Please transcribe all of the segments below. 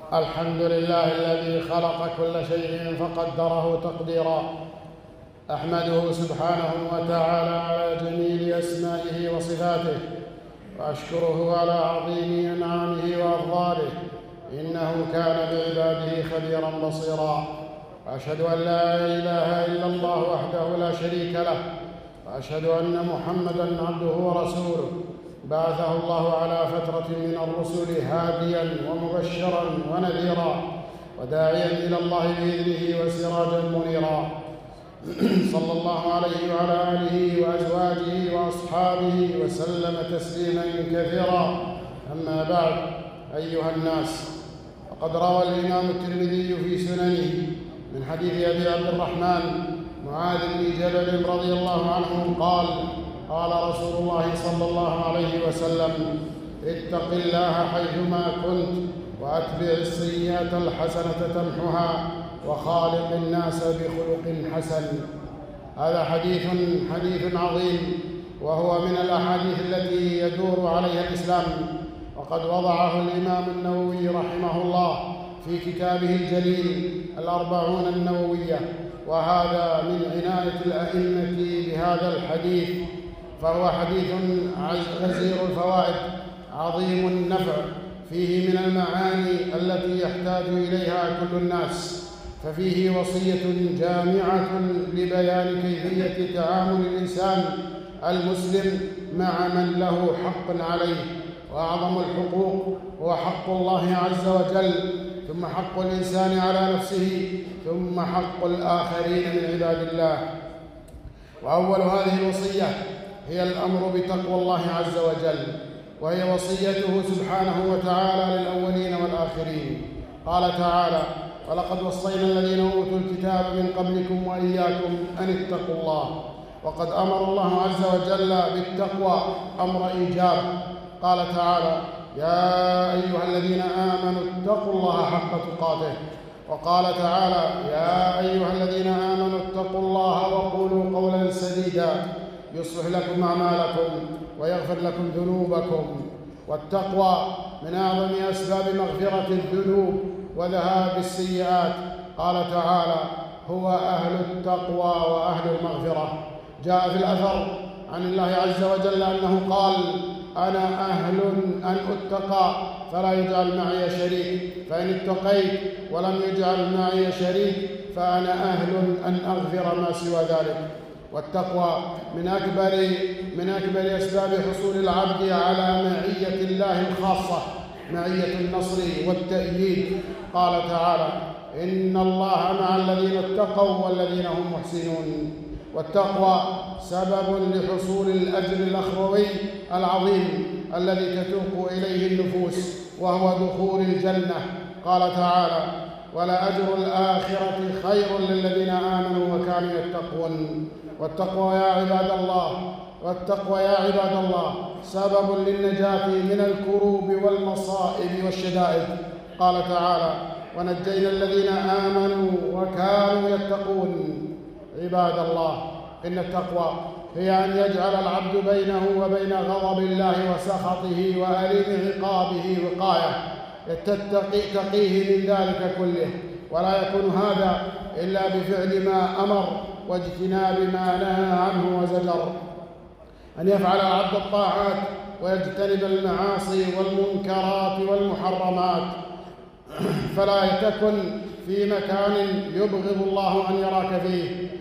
الحمد لله الذي خلق كل شيء فقدره تقديرا. أحمده سبحانه وتعالى على جميل أسمائه وصفاته، وأشكره على عظيم أنعامه وأفضاله، إنه كان بعباده خبيرا بصيرا. وأشهد أن لا إله إلا الله وحده لا شريك له، وأشهد أن محمدًا عبده ورسوله، بعثه الله على فترة من الرسل هاديًا ومبشرًا ونذيرا، وداعيًا إلى الله بإذنه وسراجًا منيرا. صلى الله عليه وعلى آله وأزواجه وأصحابه وسلم تسليمًا كثيرا. أما بعد، أيها الناس، فقد روى الإمام الترمذي في سننه من حديث أبي عبد الرحمن معاذ بن جبل رضي الله عنه قال: قال رسول الله صلى الله عليه وسلم: اتق الله حيثما كنت، وأتبع السيئة الحسنة تمحها، وخالق الناس بخلق حسن. هذا حديث عظيم، وهو من الأحاديث التي يدور عليها الإسلام، وقد وضعه الإمام النووي رحمه الله في كتابه الجليل الأربعون النووية، وهذا من عناية الأئمة بهذا الحديث، فهو حديث غزير الفوائد عظيم النفع، فيه من المعاني التي يحتاج إليها كل الناس، ففيه وصية جامعة لبيان كيفية تعامل الإنسان المسلم مع من له حق عليه، وأعظم الحقوق هو حق الله عز وجل، ثم حق الإنسان على نفسه، ثم حق الآخرين من عباد الله. وأول هذه الوصية هي الأمر بتقوى الله عز وجل، وهي وصيته سبحانه وتعالى للأولين والآخرين. قال تعالى: ولقد وصينا الذين أوتوا الكتاب من قبلكم وإياكم أن اتقوا الله. وقد أمر الله عز وجل بالتقوى أمر إيجاب. قال تعالى: يا أيها الذين آمنوا اتقوا الله حق تقاته. وقال تعالى: يا أيها الذين آمنوا اتقوا الله وقولوا قولا سديدا يصلح لكم أعمالكم ويغفر لكم ذنوبكم. والتقوى من أعظم أسباب مغفرة الذنوب وذهاب السيئات. قال تعالى: هو أهل التقوى وأهل المغفرة. جاء في الأثر عن الله عز وجل أنه قال: أنا أهل أن أتقى فلا يجعل معي شريك، فإن اتقيت ولم يجعل معي شريك فأنا أهل أن أغفر ما سوى ذلك. والتقوى من أكبر أسباب حصول العبد على معية الله الخاصة، معية النصر والتأييد. قال تعالى: إن الله مع الذين اتقوا والذين هم محسنون. والتقوى سبب لحصول الأجر الأخروي العظيم الذي تتوق إليه النفوس، وهو دخول الجنة. قال تعالى: ولأجر الآخرة خير للذين آمنوا وكانوا يتقون. والتقوى يا عباد الله سبب للنجاة من الكروب والمصائب والشدائد. قال تعالى: ونجينا الذين آمنوا وكانوا يتقون. عباد الله، إن التقوى هي أن يجعل العبد بينه وبين غضب الله وسخطه وأليم عقابه وقاية تقيه من ذلك كله، ولا يكون هذا إلا بفعل ما أمر واجتناب ما نهى عنه وزجر. أن يفعل العبد الطاعات ويجتنب المعاصي والمنكرات والمحرمات، فلا تكن في مكان يبغض الله أن يراك فيه،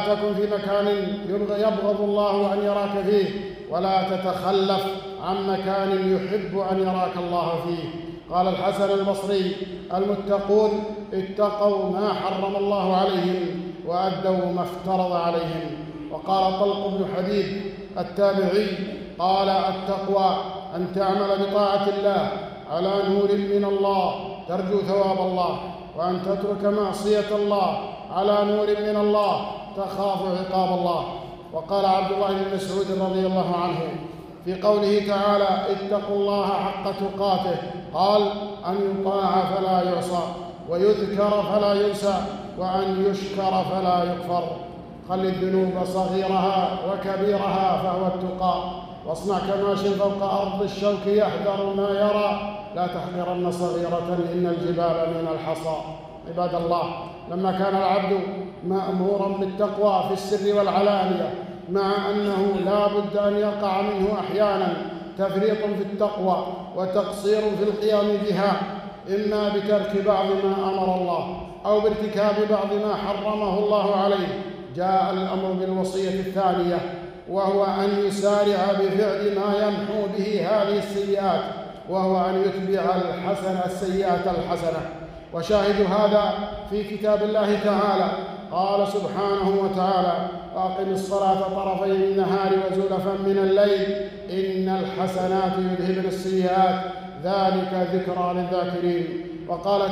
يبغض الله أن يراك فيه، ولا تتخلف عن مكان يحب أن يراك الله فيه. قال الحسن البصري: المتقون اتقوا ما حرم الله عليهم وأدوا ما افترض عليهم. وقال طلق بن حبيب التابعي: قال: التقوى أن تعمل بطاعة الله على نور من الله ترجو ثواب الله، وأن تترك معصية الله على نور من الله تخاف عقاب الله. وقال عبد الله بن مسعود رضي الله عنه في قوله تعالى: اتقوا الله حق تقاته، قال: أن يطاع فلا يعصى، ويذكر فلا ينسى، وأن يشكر فلا يكفر. خل الذنوب صغيرها وكبيرها فهو التقى، واصنع كماش فوق أرض الشوك يحذر ما يرى، لا تحقرن صغيرة إن الجبال من الحصى. عباد الله، لما كان العبد مأمورا بالتقوى في السر والعلانية، مع أنه لا بد أن يقع منه أحيانا تفريط في التقوى وتقصير في القيام بها، إما بترك بعض ما أمر الله أو بارتكاب بعض ما حرمه الله عليه، جاء الأمر بالوصية الثانية، وهو أن يسارع بفعل ما يمحو به هذه السيئات، وهو أن يتبع السيئات الحسنة. وشاهد هذا في كتاب الله تعالى، قال سبحانه وتعالى: وأقم الصلاة طرفي النهار وزلفا من الليل إن الحسنات يذهبن السيئات ذلك ذكرى للذاكرين. وقال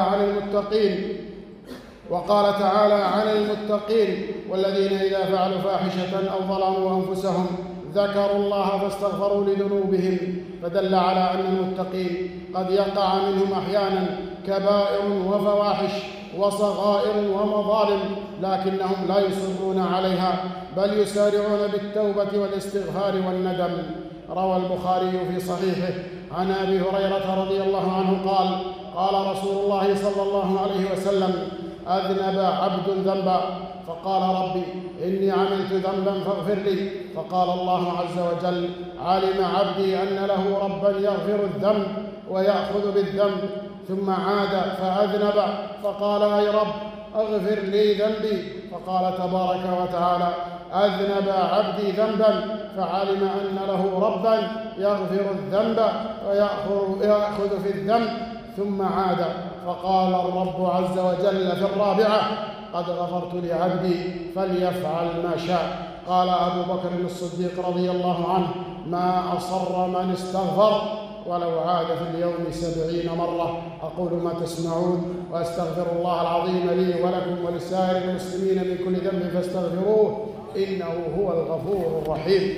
تعالى عن المتقين: والذين إذا فعلوا فاحشة أو ظلموا أنفسهم ذكروا الله فاستغفروا لذنوبهم، فدل على أن المتقين قد يقع منهم أحيانا كبائر وفواحش وصغائر ومظالم، لكنهم لا يصرون عليها، بل يسارعون بالتوبة والاستغفار والندم. روى البخاري في صحيحه عن أبي هريرة رضي الله عنه قال: قال رسول الله صلى الله عليه وسلم: أذنب عبد ذنبا فقال: ربي إني عملت ذنبا فاغفر لي، فقال الله عز وجل: علم عبدي أن له ربا يغفر الذنب ويأخذ بالذنب، ثم عاد فأذنب فقال: أي رب أغفر لي ذنبي، فقال تبارك وتعالى: أذنب عبدي ذنبا فعلم أن له ربا يغفر الذنب ويأخذ في الذنب، ثم عاد فقال الرب عز وجل في الرابعة: قد غفرت لعبدي فليفعل ما شاء. قال أبو بكر الصديق رضي الله عنه: ما أصر من استغفر ولو عاد في اليوم 70 مرة. أقول ما تسمعون وأستغفر الله العظيم لي ولكم ولسائر المسلمين من كل ذنب فاستغفروه إنه هو الغفور الرحيم.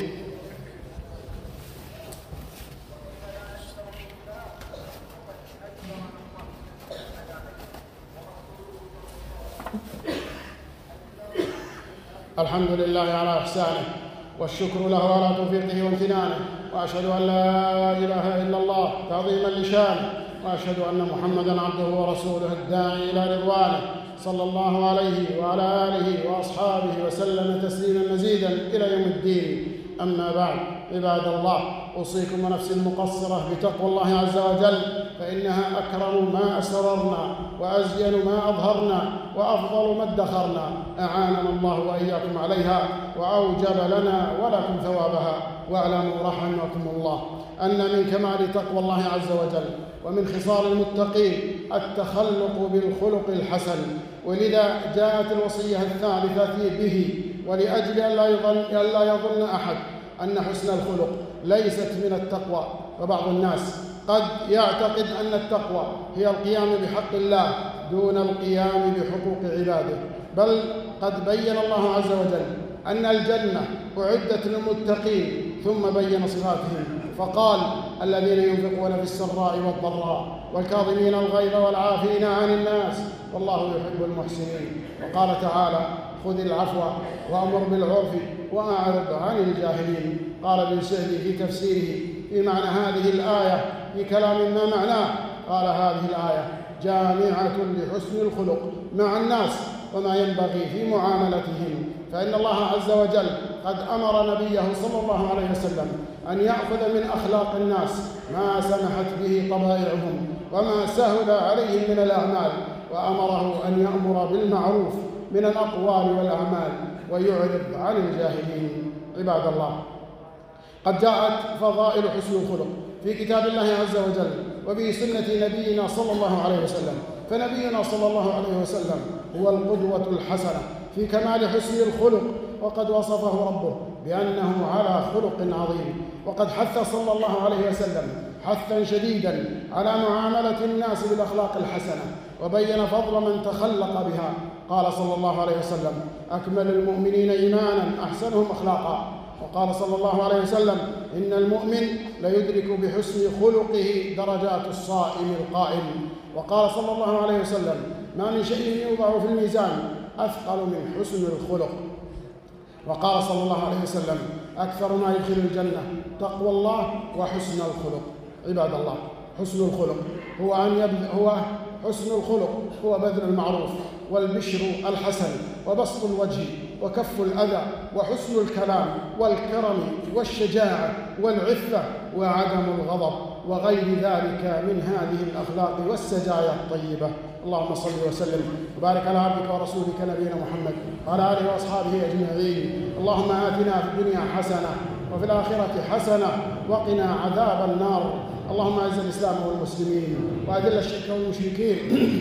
الحمد لله على إحسانه، والشكر له على توفيقه وامتنانه، وأشهد أن لا إله إلا الله تعظيما لشانه، وأشهد أن محمدًا عبده ورسوله الداعي إلى رضوانه، صلى الله عليه وعلى آله وأصحابه وسلم تسليما مزيدا إلى يوم الدين. أما بعد، عباد الله، أوصيكم ونفسي المقصرة بتقوى الله عز وجل، فإنها أكرم ما أسررنا وأزين ما أظهرنا وأفضل ما ادخرنا، أعاننا الله وإياكم عليها وأوجب لنا ولكم ثوابها. واعلموا رحمكم الله أن من كمال تقوى الله عز وجل ومن خصال المتقين التخلق بالخلق الحسن، ولذا جاءت الوصية الثالثة به، ولأجل أن لا يظن أحد أن حسن الخلق ليست من التقوى. وبعض الناس قد يعتقد أن التقوى هي القيام بحق الله دون القيام بحقوق عباده، بل قد بين الله عز وجل أن الجنة أعدت للمتقين، ثم بين صفاتهم فقال: الذين ينفقون في السراء والضراء والكاظمين الغيظ والعافين عن الناس والله يحب المحسنين. وقال تعالى: خذ العفو وأمر بالعرف وأعرض عن الجاهلين. قال ابن سعدي في تفسيره في معنى هذه الآية في كلام ما معناه، قال: هذه الآية جامعة لحسن الخلق مع الناس وما ينبغي في معاملتهم، فإن الله عز وجل قد أمر نبيه صلى الله عليه وسلم أن يأخذ من أخلاق الناس ما سمحت به طبائعهم وما سهل عليهم من الأعمال، وأمره أن يأمر بالمعروف من الأقوال والأعمال ويعرض عن الجاهلين. عباد الله، قد جاءت فضائل حسن الخلق في كتاب الله عز وجل وفي سنة نبينا صلى الله عليه وسلم، فنبينا صلى الله عليه وسلم هو القدوة الحسنة في كمال حسن الخلق، وقد وصفه ربه بأنه على خلق عظيم، وقد حث صلى الله عليه وسلم حثا شديدا على معاملة الناس بالأخلاق الحسنة، وبين فضل من تخلق بها. قال صلى الله عليه وسلم: أكمل المؤمنين إيمانا أحسنهم أخلاقا. وقال صلى الله عليه وسلم: إن المؤمن ليدرك بحسن خلقه درجات الصائم القائم. وقال صلى الله عليه وسلم: ما من شيء يوضع في الميزان أثقل من حسن الخلق. وقال صلى الله عليه وسلم: أكثر ما يدخل الجنة تقوى الله وحسن الخلق. عباد الله، حسن الخلق حسن الخلق هو بذل المعروف والبشر الحسن وبسط الوجه وكف الأذى وحسن الكلام والكرم والشجاعة والعفة وعدم الغضب وغير ذلك من هذه الأخلاق والسجايا الطيبة. اللهم صل وسلم وبارك على عبدك ورسولك نبينا محمد وعلى آله وأصحابه أجمعين. اللهم آتنا في الدنيا حسنة وفي الآخرة حسنة وقنا عذاب النار. اللهم أعز الإسلام والمسلمين وأذل الشرك والمشركين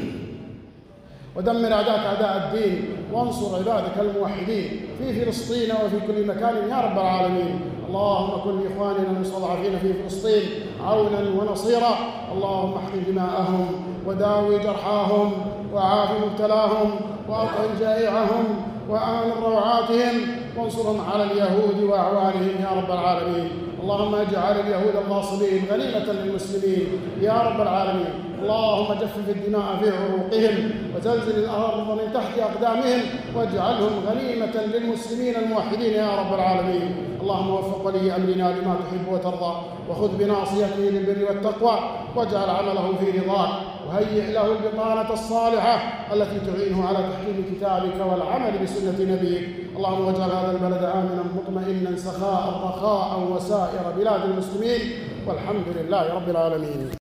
ودمر أعداءك أعداء الدين وانصر عبادك الموحدين في فلسطين وفي كل مكان يا رب العالمين. اللهم كن لإخواننا المستضعفين في فلسطين عونا ونصيرا. اللهم احقن دماءهم وداوي جرحاهم وعاف مبتلاهم وأطعم جائعهم وآمن روعاتهم وانصرهم على اليهود وأعوانهم يا رب العالمين. اللهم اجعل اليهود الغاصبين غنيمة للمسلمين يا رب العالمين. اللهم جفف الدماء في عروقهم وزلزل الأرض من تحت أقدامهم واجعلهم غنيمة للمسلمين الموحدين يا رب العالمين. اللهم وفق ولي أمرنا لما تحب وترضى وخذ بناصيته للبر والتقوى واجعل عمله في رضاك وهيئ له البطانة الصالحة التي تعينه على تحكيم كتابك والعمل بسنة نبيك. اللهم واجعل هذا البلد آمنا مطمئنا سخاء رخاء وسائر بلاد المسلمين والحمد لله رب العالمين.